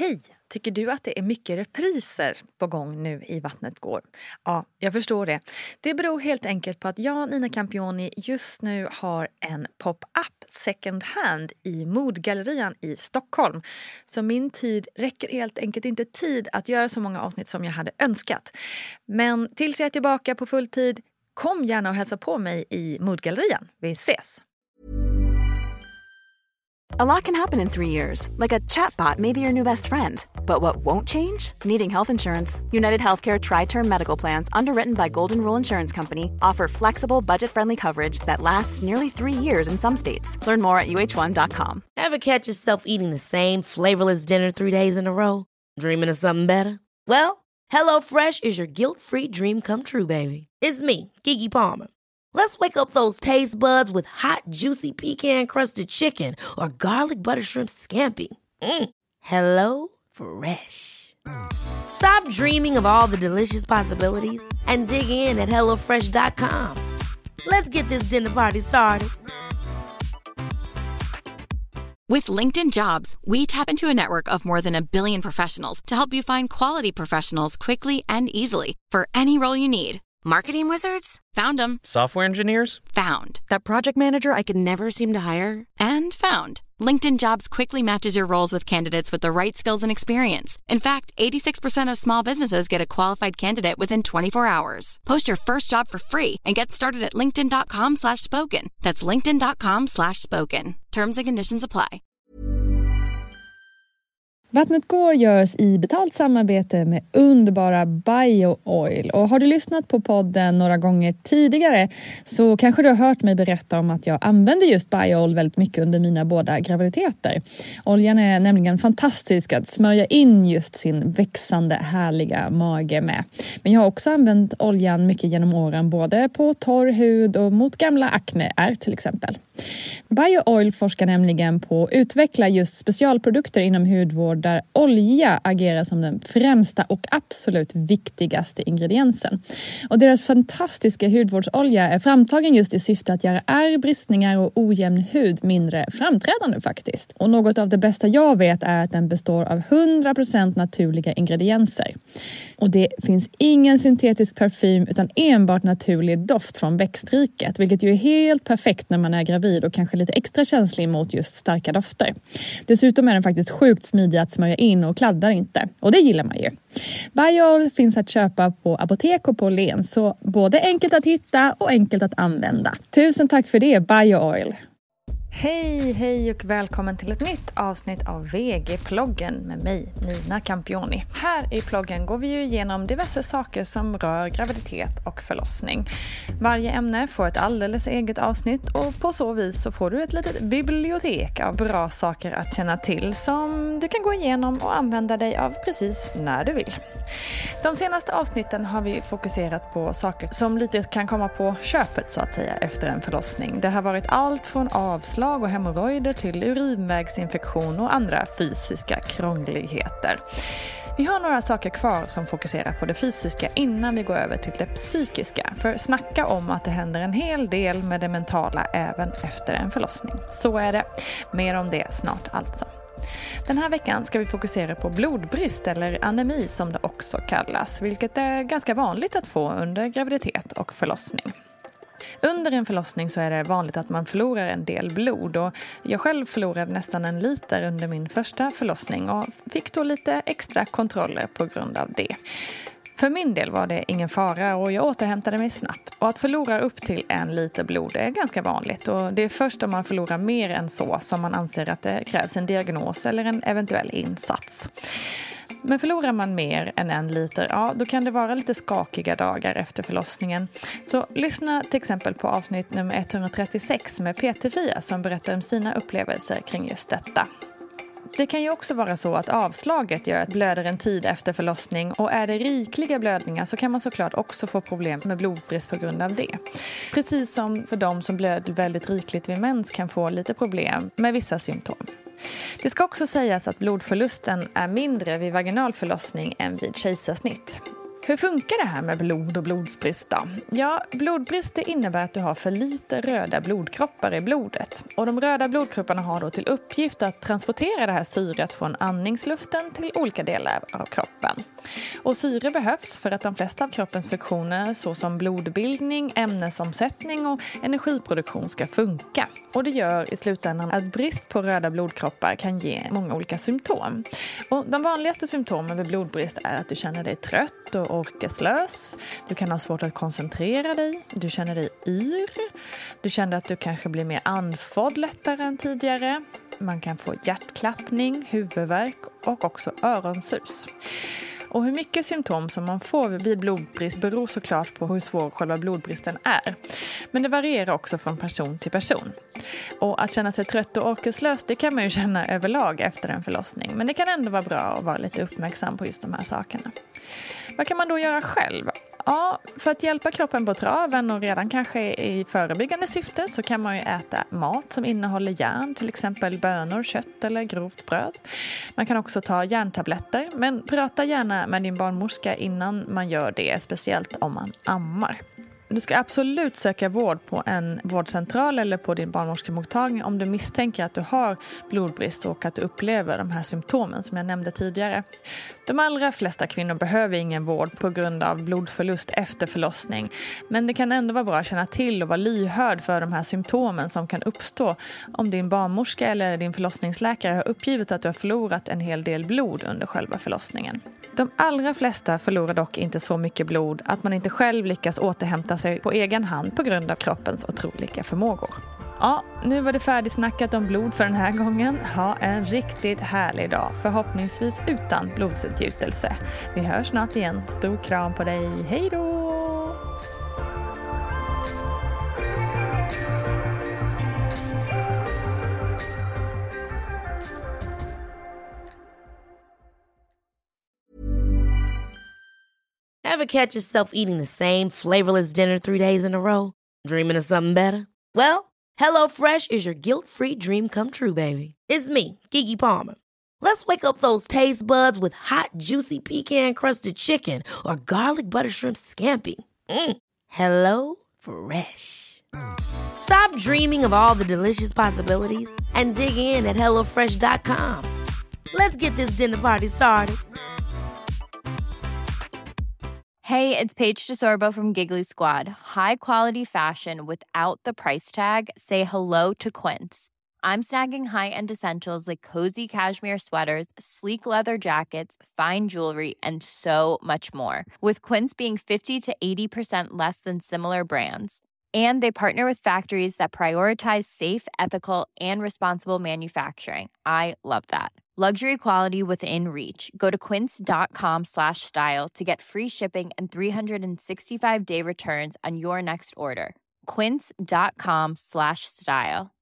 Hej! Tycker du att det är mycket repriser på gång nu i Vattnet går? Ja, jag förstår det. Det beror helt enkelt på att jag, Nina Campioni, just nu har en pop-up second hand i Modgallerian i Stockholm. Så min tid räcker helt enkelt inte tid att göra så många avsnitt som jag hade önskat. Men tills jag är tillbaka på full tid, kom gärna och hälsa på mig i Modgallerian. Vi ses! A lot can happen in 3 years, like a chatbot may be your new best friend. But what won't change? Needing health insurance. United Healthcare Tri-Term Medical Plans, underwritten by Golden Rule Insurance Company, offer flexible, budget-friendly coverage that lasts nearly 3 years in some states. Learn more at uh1.com. Ever catch yourself eating the same flavorless dinner 3 days in a row? Dreaming of something better? Well, HelloFresh is your guilt-free dream come true, baby. It's me, Keke Palmer. Let's wake up those taste buds with hot, juicy pecan-crusted chicken or garlic butter shrimp scampi. Hello Fresh. Stop dreaming of all the delicious possibilities and dig in at HelloFresh.com. Let's get this dinner party started. With LinkedIn Jobs, we tap into a network of more than 1 billion professionals to help you find quality professionals quickly and easily for any role you need. Marketing wizards? Found them. Software engineers? Found. That project manager I could never seem to hire? And found. LinkedIn Jobs quickly matches your roles with candidates with the right skills and experience. In fact, 86% of small businesses get a qualified candidate within 24 hours. Post your first job for free and get started at linkedin.com/spoken. That's linkedin.com/spoken. Terms and conditions apply. Vattnet går görs i betalt samarbete med underbara BioOil. Och har du lyssnat på podden några gånger tidigare så kanske du har hört mig berätta om att jag använder just BioOil väldigt mycket under mina båda graviditeter. Oljan är nämligen fantastisk att smörja in just sin växande härliga mage med. Men jag har också använt oljan mycket genom åren både på torr hud och mot gamla akneär till exempel. BioOil forskar nämligen på att utveckla just specialprodukter inom hudvård där olja agerar som den främsta och absolut viktigaste ingrediensen. Och deras fantastiska hudvårdsolja är framtagen just i syfte att göra ärr, bristningar och ojämn hud mindre framträdande faktiskt. Och något av det bästa jag vet är att den består av 100% naturliga ingredienser. Och det finns ingen syntetisk parfym utan enbart naturlig doft från växtriket, vilket ju är helt perfekt när man är gravid och kanske lite extra känslig mot just starka dofter. Dessutom är den faktiskt sjukt smidig att smörja in och kladdar inte. Och det gillar man ju. BioOil finns att köpa på apotek och på Len, så både enkelt att hitta och enkelt att använda. Tusen tack för det, BioOil! Hej och välkommen till ett nytt avsnitt av VG-ploggen med mig, Nina Campioni. Här i ploggen går vi ju igenom diverse saker som rör graviditet och förlossning. Varje ämne får ett alldeles eget avsnitt och på så vis så får du ett litet bibliotek av bra saker att känna till som du kan gå igenom och använda dig av precis när du vill. De senaste avsnitten har vi fokuserat på saker som lite kan komma på köpet så att säga efter en förlossning. Det har varit allt från avslag och hemorrojder till urinvägsinfektion och andra fysiska krångligheter. Vi har några saker kvar som fokuserar på det fysiska innan vi går över till det psykiska. För snacka om att det händer en hel del med det mentala även efter en förlossning. Så är det. Mer om det snart alltså. Den här veckan ska vi fokusera på blodbrist eller anemi som det också kallas, vilket är ganska vanligt att få under graviditet och förlossning. Under en förlossning så är det vanligt att man förlorar en del blod och jag själv förlorade nästan 1 liter under min första förlossning och fick då lite extra kontroller på grund av det. För min del var det ingen fara och jag återhämtade mig snabbt. Och att förlora upp till 1 liter blod är ganska vanligt och det är först om man förlorar mer än så som man anser att det krävs en diagnos eller en eventuell insats. Men förlorar man mer än 1 liter, ja då kan det vara lite skakiga dagar efter förlossningen. Så lyssna till exempel på avsnitt nummer 136 med PT-Fia som berättar om sina upplevelser kring just detta. Det kan ju också vara så att avslaget gör att blöder en tid efter förlossning och är det rikliga blödningar så kan man såklart också få problem med blodbrist på grund av det. Precis som för de som blöder väldigt rikligt vid mens kan få lite problem med vissa symptom. Det ska också sägas att blodförlusten är mindre vid vaginal förlossning än vid kejsarsnitt. Hur funkar det här med blod och blodsbrist då? Ja, blodbrist det innebär att du har för lite röda blodkroppar i blodet. Och de röda blodkropparna har då till uppgift att transportera det här syret från andningsluften till olika delar av kroppen. Och syre behövs för att de flesta av kroppens funktioner såsom blodbildning, ämnesomsättning och energiproduktion ska funka. Och det gör i slutändan att brist på röda blodkroppar kan ge många olika symptom. Och de vanligaste symptomen vid blodbrist är att du känner dig trött och orkeslös. Du kan ha svårt att koncentrera dig. Du känner dig yr. Du känner att du kanske blir mer andfådd lättare än tidigare. Man kan få hjärtklappning, huvudvärk och också öronsus. Och hur mycket symptom som man får vid blodbrist beror såklart på hur svår själva blodbristen är. Men det varierar också från person till person. Och att känna sig trött och orkeslös, det kan man ju känna överlag efter en förlossning. Men det kan ändå vara bra att vara lite uppmärksam på just de här sakerna. Vad kan man då göra själv? Ja, för att hjälpa kroppen på traven och redan kanske i förebyggande syfte så kan man ju äta mat som innehåller järn, till exempel bönor, kött eller grovt bröd. Man kan också ta järntabletter, men prata gärna med din barnmorska innan man gör det, speciellt om man ammar. Du ska absolut söka vård på en vårdcentral eller på din barnmorskemottagning om du misstänker att du har blodbrist och att du upplever de här symptomen som jag nämnde tidigare. De allra flesta kvinnor behöver ingen vård på grund av blodförlust efter förlossning. Men det kan ändå vara bra att känna till och vara lyhörd för de här symptomen som kan uppstå om din barnmorska eller din förlossningsläkare har uppgivit att du har förlorat en hel del blod under själva förlossningen. De allra flesta förlorar dock inte så mycket blod att man inte själv lyckas återhämta sig på egen hand på grund av kroppens otroliga förmågor. Ja, nu var det färdigsnackat om blod för den här gången. Ha en riktigt härlig dag, förhoppningsvis utan blodsutgjutelse. Vi hörs snart igen. Stor kram på dig. Hej då! Ever catch yourself eating the same flavorless dinner 3 days in a row? Dreaming of something better? Well, HelloFresh is your guilt-free dream come true, baby. It's me, Keke Palmer. Let's wake up those taste buds with hot, juicy pecan-crusted chicken or garlic butter shrimp scampi. Hello Fresh. Stop dreaming of all the delicious possibilities and dig in at HelloFresh.com. Let's get this dinner party started. Hey, it's Paige DeSorbo from Giggly Squad. High quality fashion without the price tag. Say hello to Quince. I'm snagging high-end essentials like cozy cashmere sweaters, sleek leather jackets, fine jewelry, and so much more. With Quince being 50 to 80% less than similar brands. And they partner with factories that prioritize safe, ethical, and responsible manufacturing. I love that. Luxury quality within reach. Go to quince.com/style to get free shipping and 365-day returns on your next order. Quince.com/style.